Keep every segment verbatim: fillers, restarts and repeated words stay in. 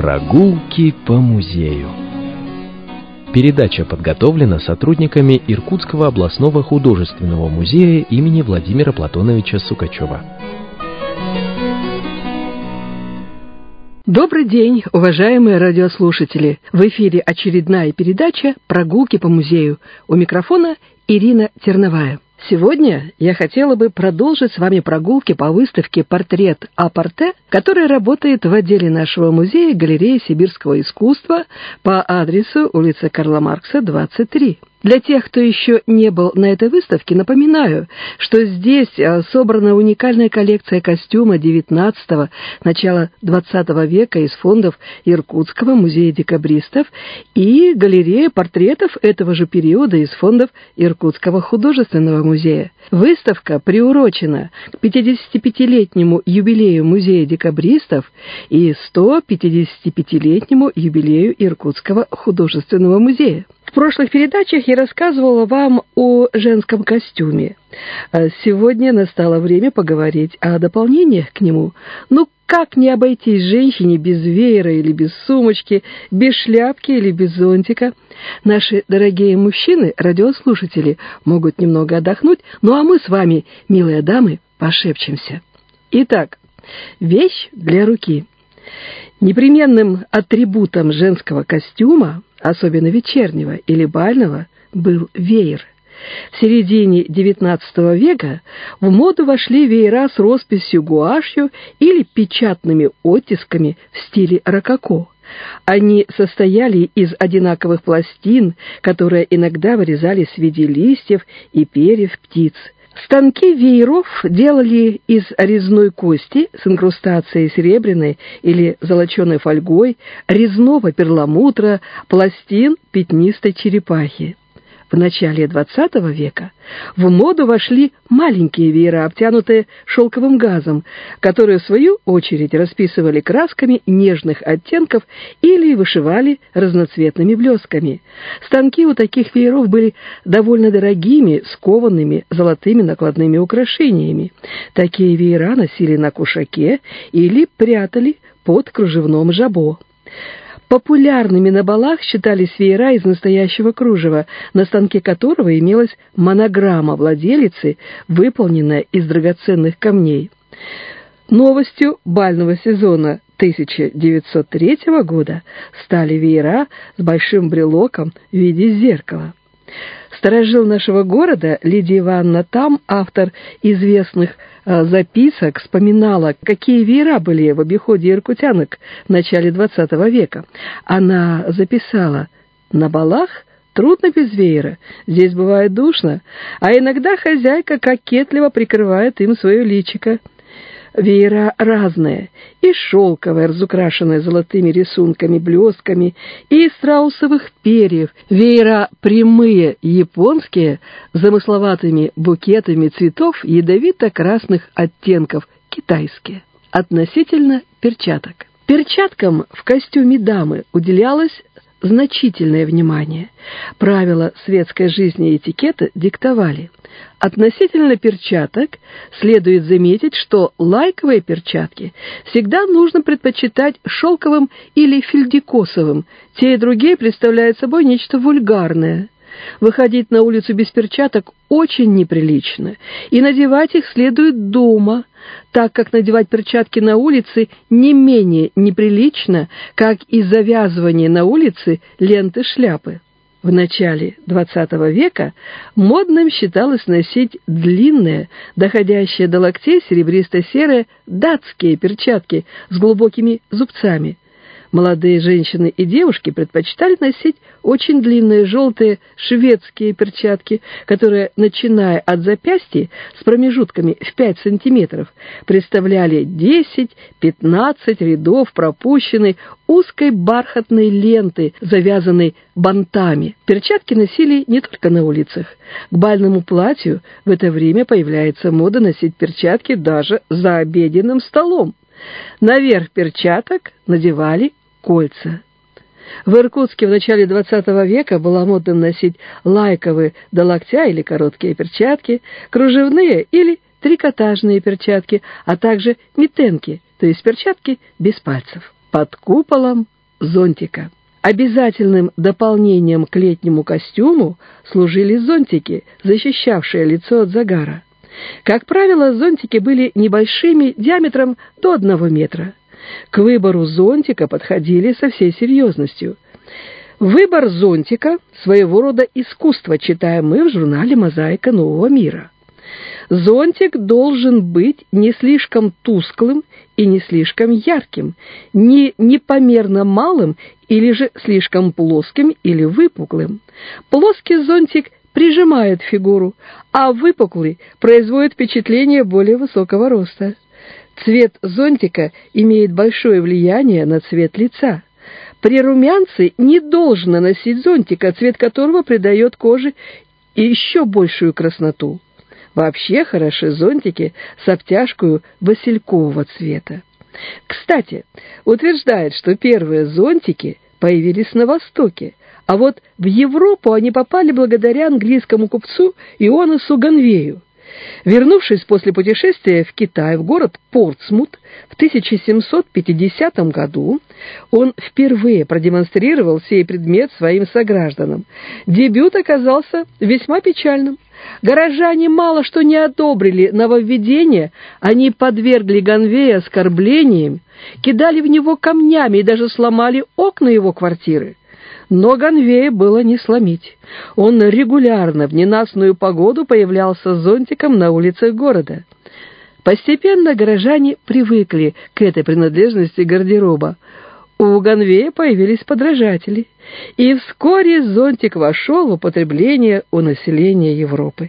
Прогулки по музею. Передача подготовлена сотрудниками Иркутского областного художественного музея имени Владимира Платоновича Сукачева. Добрый день, уважаемые радиослушатели! В эфире очередная передача «Прогулки по музею». У микрофона Ирина Терновая. Сегодня я хотела бы продолжить с вами прогулки по выставке «Портрет а-порте», которая работает в отделе нашего музея галереи сибирского искусства по адресу улица Карла Маркса, двадцать три. Для тех, кто еще не был на этой выставке, напоминаю, что здесь собрана уникальная коллекция костюма девятнадцатого, начала двадцатого века из фондов Иркутского музея декабристов и галерея портретов этого же периода из фондов Иркутского художественного музея. Выставка приурочена к пятидесятипятилетнему юбилею музея декабристов и сто пятидесятипятилетнему юбилею Иркутского художественного музея. В прошлых передачах я рассказывала вам о женском костюме. Сегодня настало время поговорить о дополнениях к нему. Ну, как не обойтись женщине без веера или без сумочки, без шляпки или без зонтика? Наши дорогие мужчины, радиослушатели, могут немного отдохнуть, ну а мы с вами, милые дамы, пошепчемся. Итак, вещь для руки. Непременным атрибутом женского костюма, особенно вечернего или бального, был веер. В середине девятнадцатого века в моду вошли веера с росписью гуашью или печатными оттисками в стиле рококо. Они состояли из одинаковых пластин, которые иногда вырезались в виде листьев и перьев птиц. Станки вееров делали из резной кости с инкрустацией серебряной или золоченой фольгой, резного перламутра, пластин пятнистой черепахи. В начале двадцатого века в моду вошли маленькие веера, обтянутые шелковым газом, которые, в свою очередь, расписывали красками нежных оттенков или вышивали разноцветными блесками. Станки у таких вееров были довольно дорогими, с коваными золотыми накладными украшениями. Такие веера носили на кушаке или прятали под кружевном жабо. Популярными на балах считались веера из настоящего кружева, на станке которого имелась монограмма владелицы, выполненная из драгоценных камней. Новостью бального сезона тысяча девятьсот третьего года стали веера с большим брелоком в виде зеркала. Старожил нашего города Лидия Ивановна Там, автор известных э, записок, вспоминала, какие веера были в обиходе иркутянок в начале двадцатого века. Она записала: «На балах трудно без веера, здесь бывает душно, а иногда хозяйка кокетливо прикрывает им свое личико». Веера разные, и шелковые, разукрашенные золотыми рисунками, блесками, и из страусовых перьев, веера прямые, японские, с замысловатыми букетами цветов ядовито-красных оттенков, китайские. Относительно перчаток. Перчаткам в костюме дамы уделялось значительное внимание. Правила светской жизни и этикета диктовали: относительно перчаток следует заметить, что лайковые перчатки всегда нужно предпочитать шелковым или фельдикосовым. Те и другие представляют собой нечто вульгарное. Выходить на улицу без перчаток очень неприлично, и надевать их следует дома, так как надевать перчатки на улице не менее неприлично, как и завязывание на улице ленты шляпы. В начале двадцатого века модным считалось носить длинные, доходящие до локтей серебристо-серые датские перчатки с глубокими зубцами. Молодые женщины и девушки предпочитали носить очень длинные желтые шведские перчатки, которые, начиная от запястья с промежутками в пять сантиметров, представляли десять-пятнадцать рядов пропущенной узкой бархатной ленты, завязанной бантами. Перчатки носили не только на улицах. К бальному платью в это время появляется мода носить перчатки даже за обеденным столом. Наверх перчаток надевали кольца. В Иркутске в начале двадцатого века было модным носить лайковые до локтя или короткие перчатки, кружевные или трикотажные перчатки, а также митенки, то есть перчатки без пальцев. Под куполом зонтика. Обязательным дополнением к летнему костюму служили зонтики, защищавшие лицо от загара. Как правило, зонтики были небольшими, диаметром до одного метра. К выбору зонтика подходили со всей серьезностью. Выбор зонтика – своего рода искусство, читаем мы в журнале «Мозаика нового мира». Зонтик должен быть не слишком тусклым и не слишком ярким, не непомерно малым или же слишком плоским или выпуклым. Плоский зонтик прижимает фигуру, а выпуклый производит впечатление более высокого роста. Цвет зонтика имеет большое влияние на цвет лица. При румянце не должно носить зонтика, цвет которого придает коже еще большую красноту. Вообще хороши зонтики с обтяжкою василькового цвета. Кстати, утверждает, что первые зонтики появились на Востоке, а вот в Европу они попали благодаря английскому купцу Иоаннесу Ганвею. Вернувшись после путешествия в Китай, в город Портсмут в тысяча семьсот пятидесятом году, он впервые продемонстрировал сей предмет своим согражданам. Дебют оказался весьма печальным. Горожане мало что не одобрили нововведение, они подвергли Ганвея оскорблениям, кидали в него камнями и даже сломали окна его квартиры. Но Ганвея было не сломить. Он регулярно в ненастную погоду появлялся с зонтиком на улицах города. Постепенно горожане привыкли к этой принадлежности гардероба. У Ганвея появились подражатели, и вскоре зонтик вошел в употребление у населения Европы.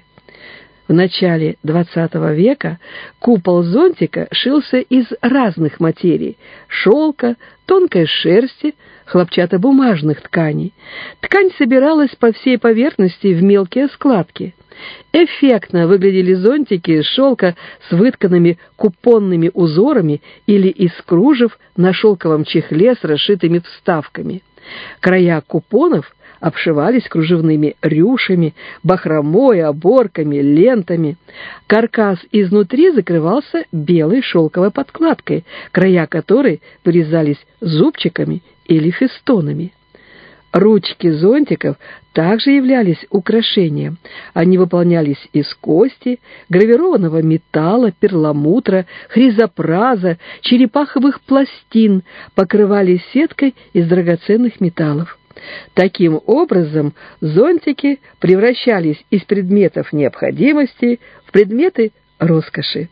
В начале двадцатого века купол зонтика шился из разных материй – шелка, тонкой шерсти, хлопчатобумажных тканей. Ткань собиралась по всей поверхности в мелкие складки. Эффектно выглядели зонтики из шелка с вытканными купонными узорами или из кружев на шелковом чехле с расшитыми вставками. Края купонов обшивались кружевными рюшами, бахромой, оборками, лентами. Каркас изнутри закрывался белой шелковой подкладкой, края которой вырезались зубчиками или фестонами. Ручки зонтиков также являлись украшением. Они выполнялись из кости, гравированного металла, перламутра, хризопраза, черепаховых пластин, покрывались сеткой из драгоценных металлов. Таким образом, зонтики превращались из предметов необходимости в предметы роскоши.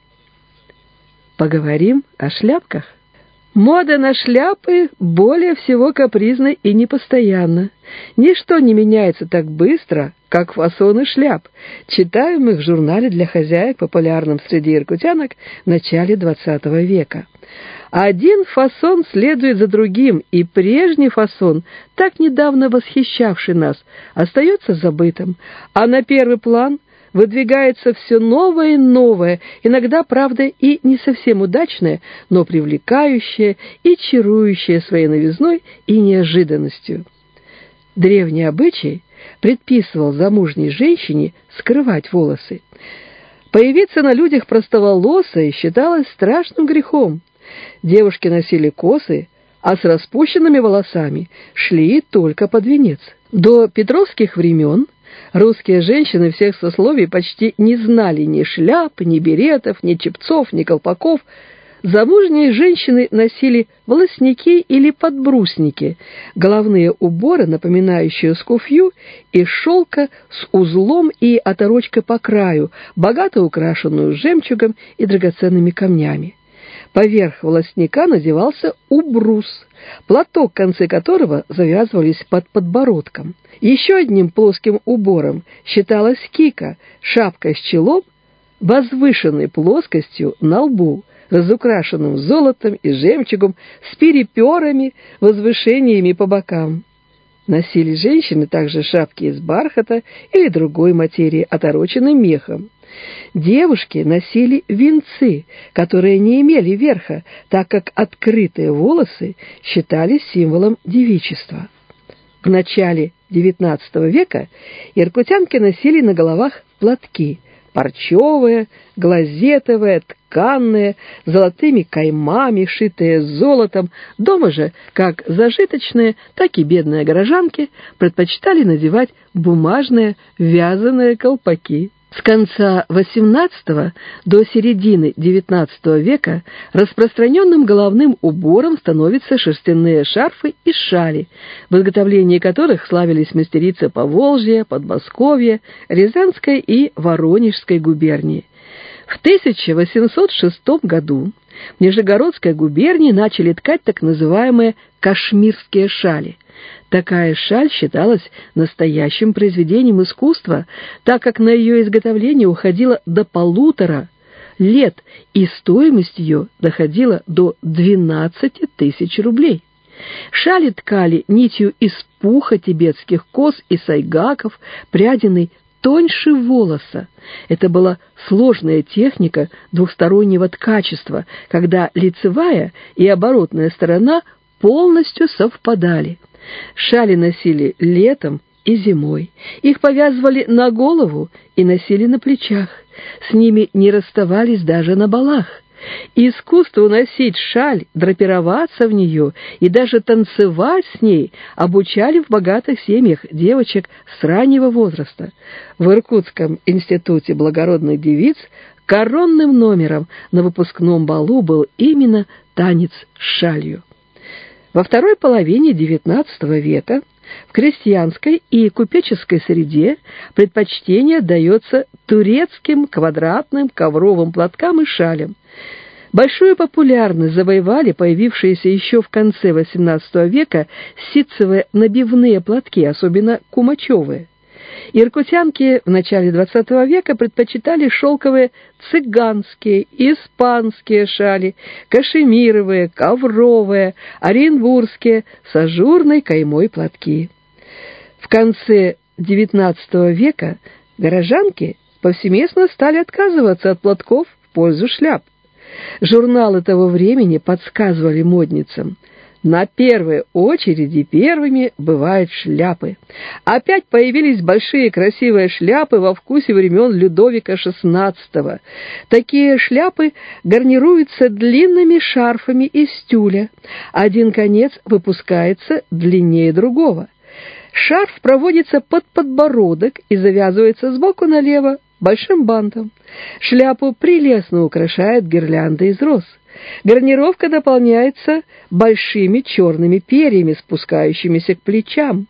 Поговорим о шляпках. Мода на шляпы более всего капризна и непостоянна. Ничто не меняется так быстро, как фасоны шляп, читаемых в журнале для хозяек, популярном среди иркутянок в начале двадцатого века. Один фасон следует за другим, и прежний фасон, так недавно восхищавший нас, остается забытым, а на первый план выдвигается все новое и новое, иногда, правда, и не совсем удачное, но привлекающее и чарующее своей новизной и неожиданностью. Древний обычай предписывал замужней женщине скрывать волосы. Появиться на людях простоволосой считалось страшным грехом. Девушки носили косы, а с распущенными волосами шли только под венец. До петровских времен русские женщины всех сословий почти не знали ни шляп, ни беретов, ни чепцов, ни колпаков. Замужние женщины носили волосники или подбрусники, головные уборы, напоминающие скуфью, из шелка с узлом и оторочкой по краю, богато украшенную жемчугом и драгоценными камнями. Поверх волосника надевался убрус, платок, концы которого завязывались под подбородком. Еще одним плоским убором считалась кика, шапка с челом, возвышенной плоскостью на лбу, разукрашенным золотом и жемчугом, с переперами, возвышениями по бокам. Носили женщины также шапки из бархата или другой материи, отороченной мехом. Девушки носили венцы, которые не имели верха, так как открытые волосы считались символом девичества. В начале девятнадцатого века иркутянки носили на головах платки, парчевая, глазетовая, тканная, золотыми каймами, шитая золотом. Дома же, как зажиточные, так и бедные горожанки предпочитали надевать бумажные вязаные колпаки. С конца восемнадцатого до середины девятнадцатого века распространенным головным убором становятся шерстяные шарфы и шали, в изготовлении которых славились мастерицы Поволжья, Подмосковья, Рязанской и Воронежской губернии. В тысяча восемьсот шестом году в Нижегородской губернии начали ткать так называемые кашмирские шали. Такая шаль считалась настоящим произведением искусства, так как на ее изготовление уходило до полутора лет, и стоимость ее доходила до двенадцати тысяч рублей. Шали ткали нитью из пуха тибетских коз и сайгаков, прядиной тоньше волоса. Это была сложная техника двухстороннего ткачества, когда лицевая и оборотная сторона полностью совпадали. Шали носили летом и зимой. Их повязывали на голову и носили на плечах. С ними не расставались даже на балах. Искусство носить шаль, драпироваться в нее и даже танцевать с ней обучали в богатых семьях девочек с раннего возраста. В Иркутском институте благородных девиц коронным номером на выпускном балу был именно танец с шалью. Во второй половине девятнадцатого века в крестьянской и купеческой среде предпочтение дается турецким квадратным ковровым платкам и шалям. Большую популярность завоевали появившиеся еще в конце восемнадцатого века ситцевые набивные платки, особенно кумачевые. Иркутянки в начале двадцатого века предпочитали шелковые цыганские, испанские шали, кашемировые, ковровые, оренбургские с ажурной каймой платки. В конце девятнадцатого века горожанки повсеместно стали отказываться от платков в пользу шляп. Журналы того времени подсказывали модницам: на первой очереди первыми бывают шляпы. Опять появились большие красивые шляпы во вкусе времен Людовика шестнадцатого. Такие шляпы гарнируются длинными шарфами из тюля. Один конец выпускается длиннее другого. Шарф проводится под подбородок и завязывается сбоку налево большим бантом. Шляпу прелестно украшает гирлянда из роз. Гарнировка дополняется большими черными перьями, спускающимися к плечам.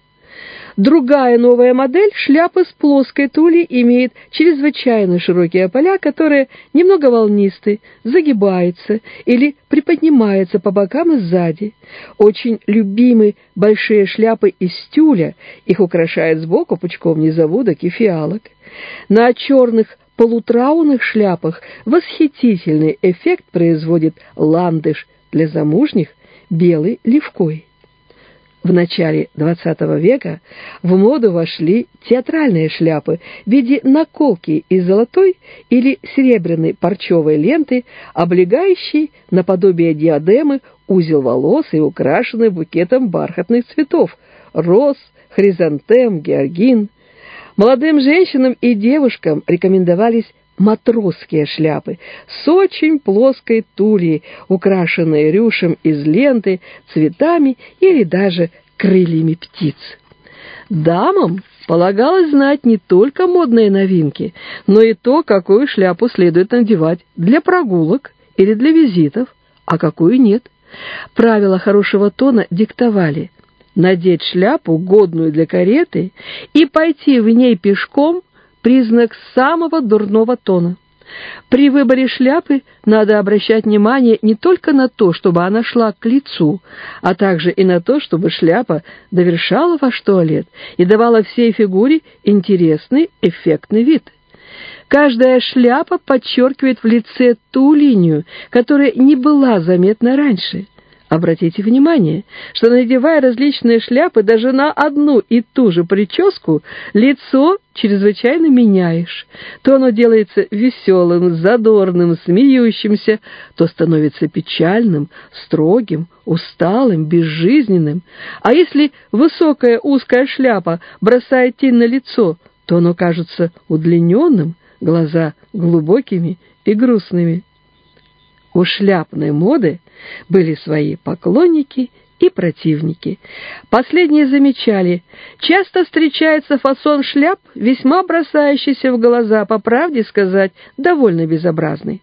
Другая новая модель шляпы с плоской тулей имеет чрезвычайно широкие поля, которые немного волнисты, загибаются или приподнимаются по бокам и сзади. Очень любимы большие шляпы из тюля, их украшают сбоку пучком низовудок и фиалок. На черных полутрауных шляпах восхитительный эффект производит ландыш, для замужних белый левкой. В начале двадцатого века в моду вошли театральные шляпы в виде наколки из золотой или серебряной парчевой ленты, облегающей наподобие диадемы узел волос и украшенной букетом бархатных цветов – роз, хризантем, георгин. Молодым женщинам и девушкам рекомендовались матросские шляпы с очень плоской тульей, украшенные рюшем из ленты, цветами или даже крыльями птиц. Дамам полагалось знать не только модные новинки, но и то, какую шляпу следует надевать для прогулок или для визитов, а какую нет. Правила хорошего тона диктовали: надеть шляпу, годную для кареты, и пойти в ней пешком – признак самого дурного тона. При выборе шляпы надо обращать внимание не только на то, чтобы она шла к лицу, а также и на то, чтобы шляпа довершала ваш туалет и давала всей фигуре интересный, эффектный вид. Каждая шляпа подчеркивает в лице ту линию, которая не была заметна раньше. Обратите внимание, что, надевая различные шляпы даже на одну и ту же прическу, лицо чрезвычайно меняешь. То оно делается веселым, задорным, смеющимся, то становится печальным, строгим, усталым, безжизненным. А если высокая узкая шляпа бросает тень на лицо, то оно кажется удлиненным, глаза глубокими и грустными. У шляпной моды были свои поклонники и противники. Последние замечали: часто встречается фасон шляп, весьма бросающийся в глаза, по правде сказать, довольно безобразный.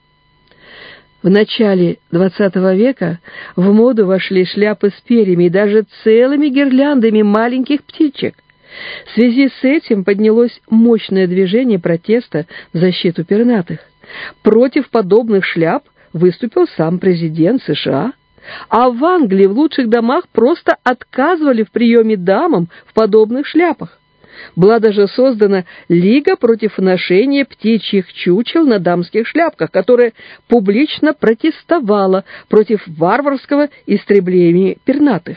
В начале двадцатого века в моду вошли шляпы с перьями и даже целыми гирляндами маленьких птичек. В связи с этим поднялось мощное движение протеста в защиту пернатых. Против подобных шляп выступил сам президент США, а в Англии в лучших домах просто отказывали в приеме дамам в подобных шляпах. Была даже создана Лига против ношения птичьих чучел на дамских шляпках, которая публично протестовала против варварского истребления пернатых.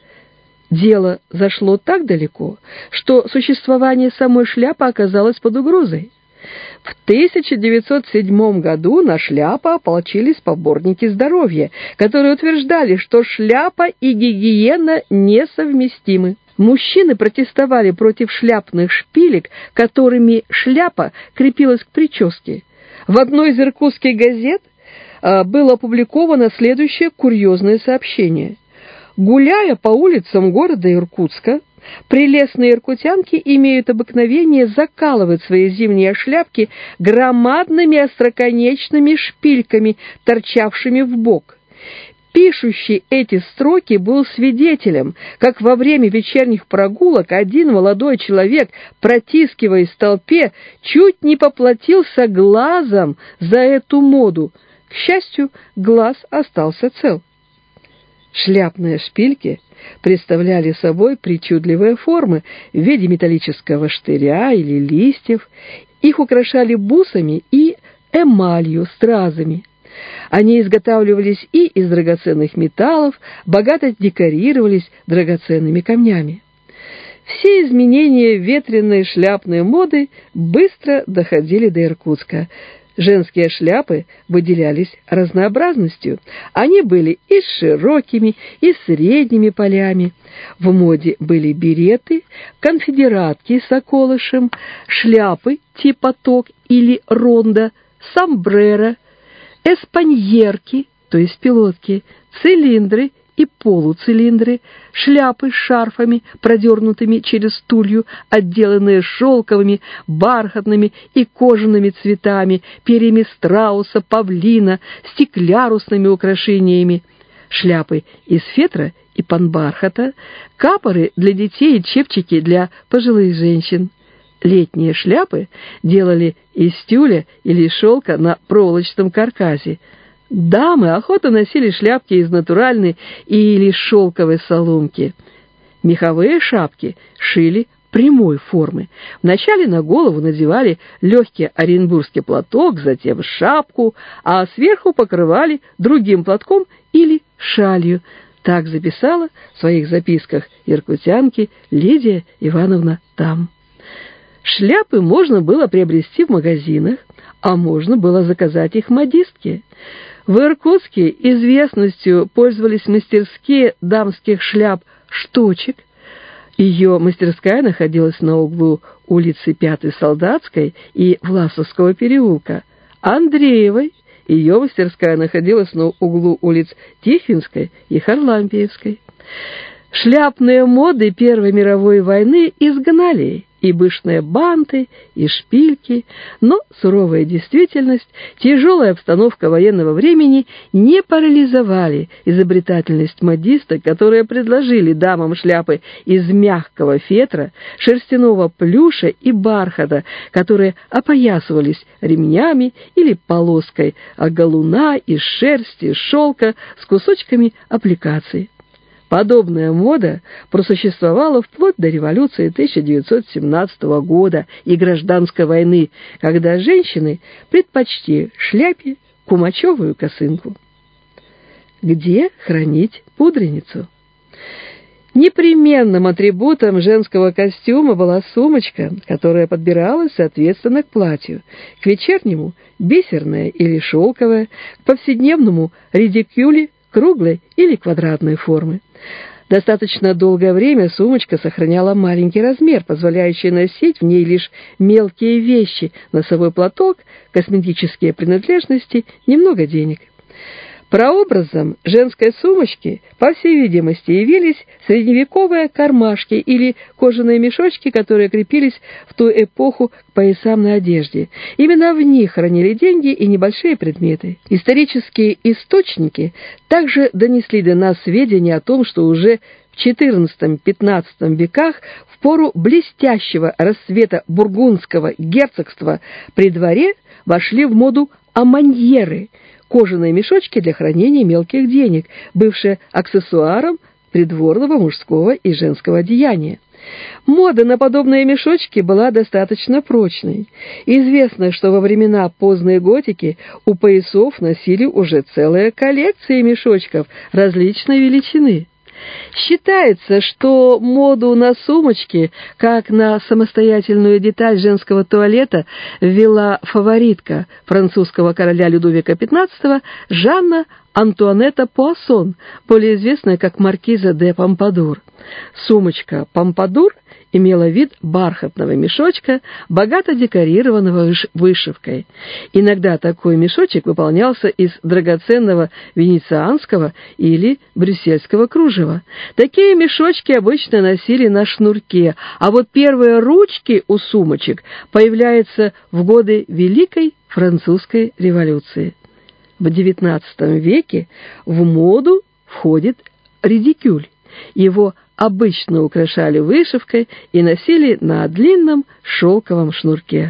Дело зашло так далеко, что существование самой шляпы оказалось под угрозой. В тысяча девятьсот седьмом году на шляпу ополчились поборники здоровья, которые утверждали, что шляпа и гигиена несовместимы. Мужчины протестовали против шляпных шпилек, которыми шляпа крепилась к прическе. В одной из иркутских газет а, было опубликовано следующее курьезное сообщение. Гуляя по улицам города Иркутска, прелестные иркутянки имеют обыкновение закалывать свои зимние шляпки громадными остроконечными шпильками, торчавшими в бок. Пишущий эти строки был свидетелем, как во время вечерних прогулок один молодой человек, протискиваясь в толпе, чуть не поплатился глазом за эту моду. К счастью, глаз остался цел. Шляпные шпильки представляли собой причудливые формы в виде металлического штыря или листьев. Их украшали бусами и эмалью, стразами. Они изготавливались и из драгоценных металлов, богато декорировались драгоценными камнями. Все изменения ветреной шляпной моды быстро доходили до Иркутска. Женские шляпы выделялись разнообразностью. Они были и с широкими, и с средними полями. В моде были береты, конфедератки с околышем, шляпы типа ток или ронда, сомбреро, эспаньерки, то есть пилотки, цилиндры и полуцилиндры, шляпы с шарфами, продернутыми через тулью, отделанные шелковыми, бархатными и кожаными цветами, перьями страуса, павлина, стеклярусными украшениями, шляпы из фетра и панбархата, капоры для детей и чепчики для пожилых женщин. Летние шляпы делали из тюля или шелка на проволочном каркасе. Дамы охотно носили шляпки из натуральной или шелковой соломки. Меховые шапки шили прямой формы. Вначале на голову надевали легкий оренбургский платок, затем шапку, а сверху покрывали другим платком или шалью. Так записала в своих записках иркутянки Лидия Ивановна Там. Шляпы можно было приобрести в магазинах, а можно было заказать их модистке. В Иркутске известностью пользовались мастерские дамских шляп «Штучек». Ее мастерская находилась на углу улицы Пятой Солдатской и Власовского переулка. Андреевой ее мастерская находилась на углу улиц Тихвинской и Харлампиевской. Шляпные моды Первой мировой войны изгнали и пышные банты, и шпильки, но суровая действительность, тяжелая обстановка военного времени не парализовали изобретательность модисток, которые предложили дамам шляпы из мягкого фетра, шерстяного плюша и бархата, которые опоясывались ремнями или полоской галуна из шерсти, шелка с кусочками аппликаций. Подобная мода просуществовала вплоть до революции тысяча девятьсот семнадцатого года и гражданской войны, когда женщины предпочли шляпе кумачевую косынку. Где хранить пудреницу? Непременным атрибутом женского костюма была сумочка, которая подбиралась соответственно к платью. К вечернему – бисерная или шелковая, к повседневному – редикюле круглой или квадратной формы. Достаточно долгое время сумочка сохраняла маленький размер, позволяющий носить в ней лишь мелкие вещи, носовой платок, косметические принадлежности, немного денег. Прообразом женской сумочки, по всей видимости, явились средневековые кармашки или кожаные мешочки, которые крепились в ту эпоху к поясам на одежде. Именно в них хранили деньги и небольшие предметы. Исторические источники также донесли до нас сведения о том, что уже в четырнадцатом-пятнадцатом веках, в пору блестящего расцвета бургундского герцогства при дворе, вошли в моду аманьеры – кожаные мешочки для хранения мелких денег, бывшие аксессуаром придворного мужского и женского одеяния. Мода на подобные мешочки была достаточно прочной. Известно, что во времена поздней готики у поясов носили уже целые коллекции мешочков различной величины. Считается, что моду на сумочки, как на самостоятельную деталь женского туалета, ввела фаворитка французского короля Людовика пятнадцатого Жанна Антуанетта Пуассон, более известная как маркиза де Помпадур. Сумочка «Помпадур» имела вид бархатного мешочка, богато декорированного вышивкой. Иногда такой мешочек выполнялся из драгоценного венецианского или брюссельского кружева. Такие мешочки обычно носили на шнурке, а вот первые ручки у сумочек появляются в годы Великой Французской революции. В девятнадцатом веке в моду входит редикюль. Его обычно украшали вышивкой и носили на длинном шелковом шнурке.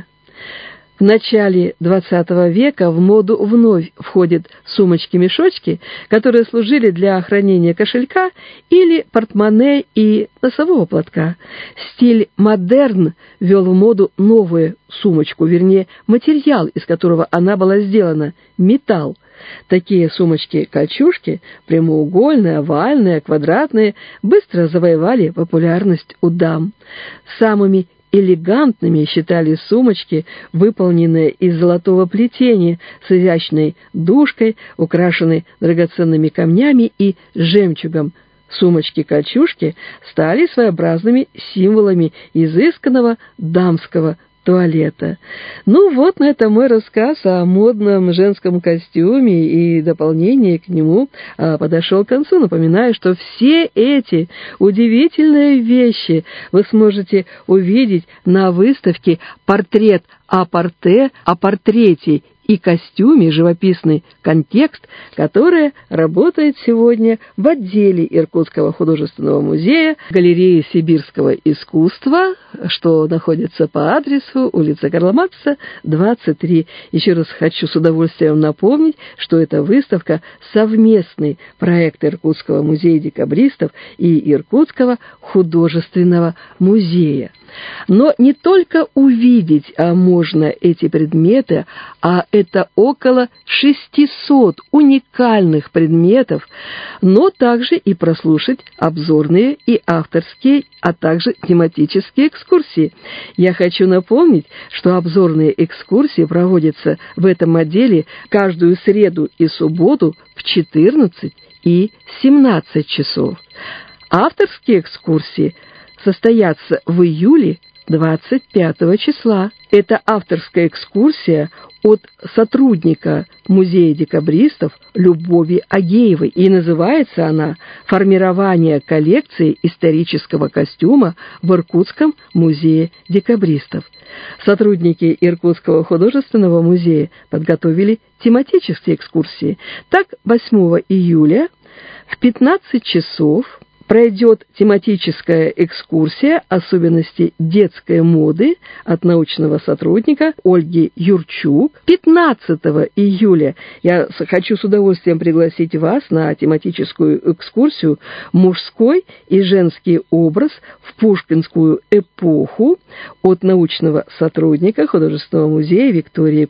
В начале двадцатого века в моду вновь входят сумочки-мешочки, которые служили для хранения кошелька или портмоне и носового платка. Стиль модерн ввел в моду новую сумочку, вернее, материал, из которого она была сделана – металл. Такие сумочки-кольчужки, прямоугольные, овальные, квадратные, быстро завоевали популярность у дам. Самыми элегантными считались сумочки, выполненные из золотого плетения, с изящной дужкой, украшенной драгоценными камнями и жемчугом. Сумочки-кольчужки стали своеобразными символами изысканного дамского туалета. Ну вот, на этом мой рассказ о модном женском костюме и дополнение к нему а, подошел к концу. Напоминаю, что все эти удивительные вещи вы сможете увидеть на выставке «Портрет а-порте», о портрете и костюме «Живописный контекст», которая работает сегодня в отделе Иркутского художественного музея галереи сибирского искусства, что находится по адресу улица Карла Маркса, двадцать три. Еще раз хочу с удовольствием напомнить, что эта выставка – совместный проект Иркутского музея декабристов и Иркутского художественного музея. Но не только увидеть а можно эти предметы, а это около шестисот уникальных предметов, но также и прослушать обзорные и авторские, а также тематические экскурсии. Я хочу напомнить, что обзорные экскурсии проводятся в этом отделе каждую среду и субботу в четырнадцать и семнадцать часов. Авторские экскурсии состоятся в июле двадцать пятого числа. Это авторская экскурсия от сотрудника музея декабристов Любови Агеевой, и называется она «Формирование коллекции исторического костюма в Иркутском музее декабристов». Сотрудники Иркутского художественного музея подготовили тематические экскурсии. Так, восьмого июля в пятнадцать часов пройдет тематическая экскурсия «Особенности детской моды» от научного сотрудника Ольги Юрчук. пятнадцатого июля я хочу с удовольствием пригласить вас на тематическую экскурсию «Мужской и женский образ в пушкинскую эпоху» от научного сотрудника художественного музея Виктории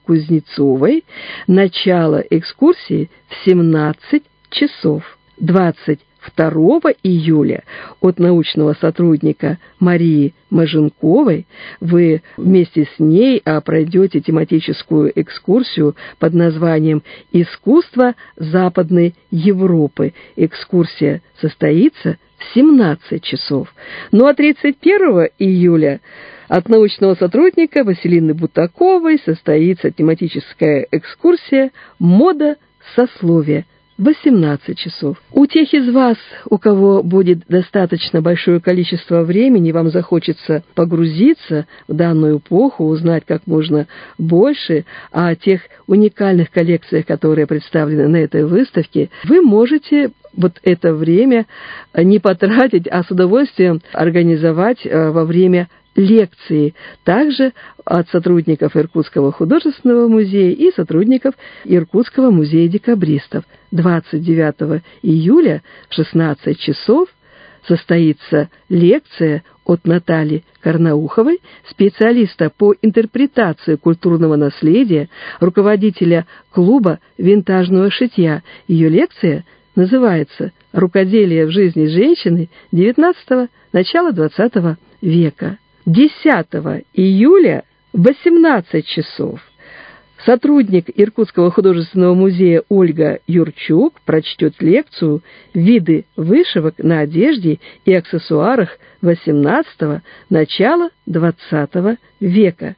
Кузнецовой. Начало экскурсии в семнадцать часов. двадцать второго июля от научного сотрудника Марии Маженковой. Вы вместе с ней пройдете тематическую экскурсию под названием «Искусство Западной Европы». Экскурсия состоится в семнадцать часов. Ну а тридцать первого июля от научного сотрудника Василины Бутаковой состоится тематическая экскурсия «Мода сословия» в восемнадцать часов. У тех из вас, у кого будет достаточно большое количество времени, вам захочется погрузиться в данную эпоху, узнать как можно больше о тех уникальных коллекциях, которые представлены на этой выставке, вы можете вот это время не потратить, а с удовольствием организовать во время лекции, также от сотрудников Иркутского художественного музея и сотрудников Иркутского музея декабристов. двадцать девятого июля в шестнадцать часов состоится лекция от Натальи Карнауховой, специалиста по интерпретации культурного наследия, руководителя клуба винтажного шитья. Ее лекция называется «Рукоделие в жизни женщины девятнадцатого – начала двадцатого века». десятого июля в восемнадцать часов сотрудник Иркутского художественного музея Ольга Юрчук прочтет лекцию «Виды вышивок на одежде и аксессуарах восемнадцатого – начала двадцатого века».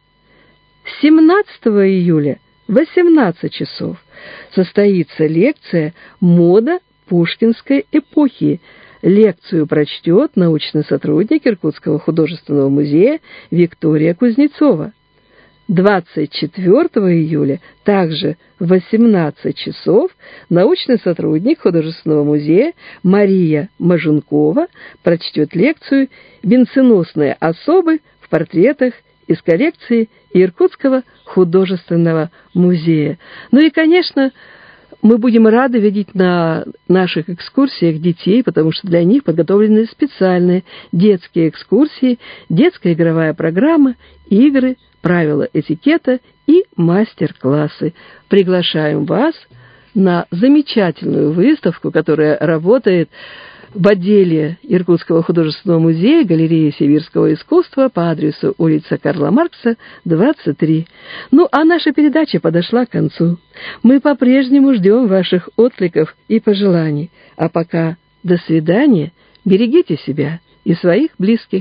семнадцатого июля в восемнадцать часов состоится лекция «Мода пушкинской эпохи». Лекцию прочтет научный сотрудник Иркутского художественного музея Виктория Кузнецова. двадцать четвёртого июля, также в восемнадцать часов, научный сотрудник художественного музея Мария Маженкова прочтет лекцию «Венценосные особы в портретах» из коллекции Иркутского художественного музея. Ну и, конечно, мы будем рады видеть на наших экскурсиях детей, потому что для них подготовлены специальные детские экскурсии, детская игровая программа, игры, правила этикета и мастер-классы. Приглашаем вас на замечательную выставку, которая работает в отделе Иркутского художественного музея галереи сибирского искусства по адресу улица Карла Маркса, двадцать три. Ну, а наша передача подошла к концу. Мы по-прежнему ждем ваших откликов и пожеланий. А пока до свидания, берегите себя и своих близких.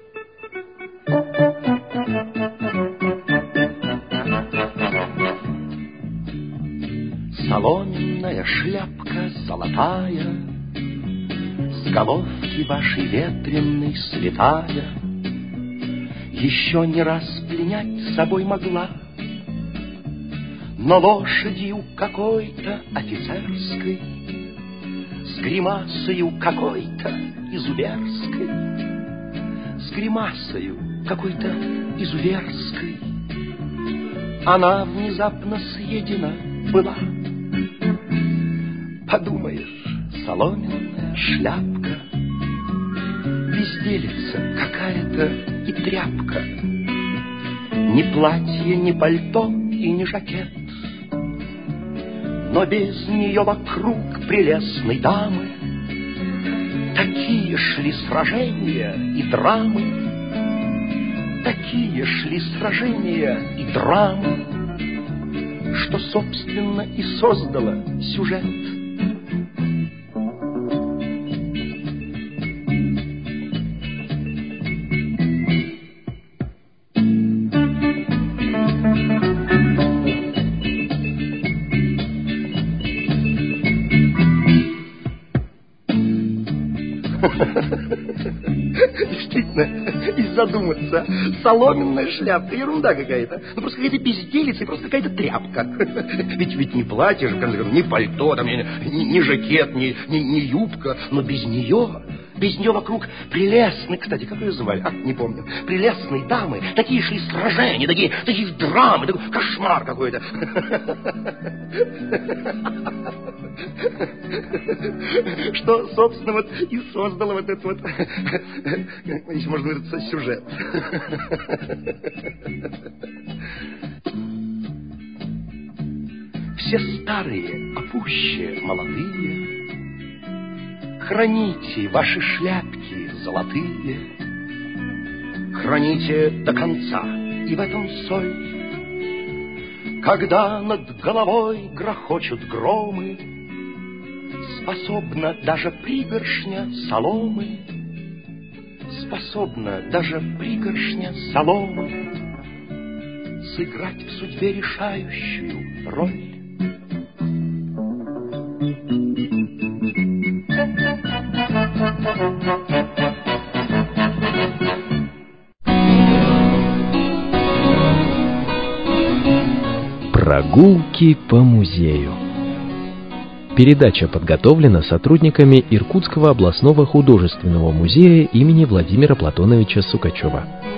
Соломенная шляпка золотая, с головки вашей ветреной слетая, еще не раз пленять собой могла, но лошадью какой-то офицерской, с гримасою какой-то изуверской, с гримасою какой-то изуверской, она внезапно съедена была. Подумаешь, соломенная шляпка, безделица какая-то и тряпка, ни платье, ни пальто и ни жакет, но без нее вокруг прелестной дамы такие шли сражения и драмы, такие шли сражения и драмы, что, собственно, и создало сюжет. Действительно, и задуматься. Соломенная шляпка, ерунда какая-то. Ну, просто какая-то безделица и просто какая-то тряпка. Ведь, ведь не платье же, в конце концов, ни пальто, там, ни, ни жакет, ни, ни, ни юбка. Но без нее, без нее вокруг прелестные, кстати, как ее звали? А, не помню. Прелестные дамы. Такие шли сражения, такие, такие драмы, такой кошмар какой-то. Что, собственно, вот и создало вот этот вот, если можно выразиться, сюжет. Все старые, а пуще молодые, храните ваши шляпки золотые, храните до конца, и в этом соль. Когда над головой грохочут громы, способна даже пригоршня соломы, способна даже пригоршня соломы сыграть в судьбе решающую роль. Прогулки по музею. Передача подготовлена сотрудниками Иркутского областного художественного музея имени Владимира Платоновича Сукачева.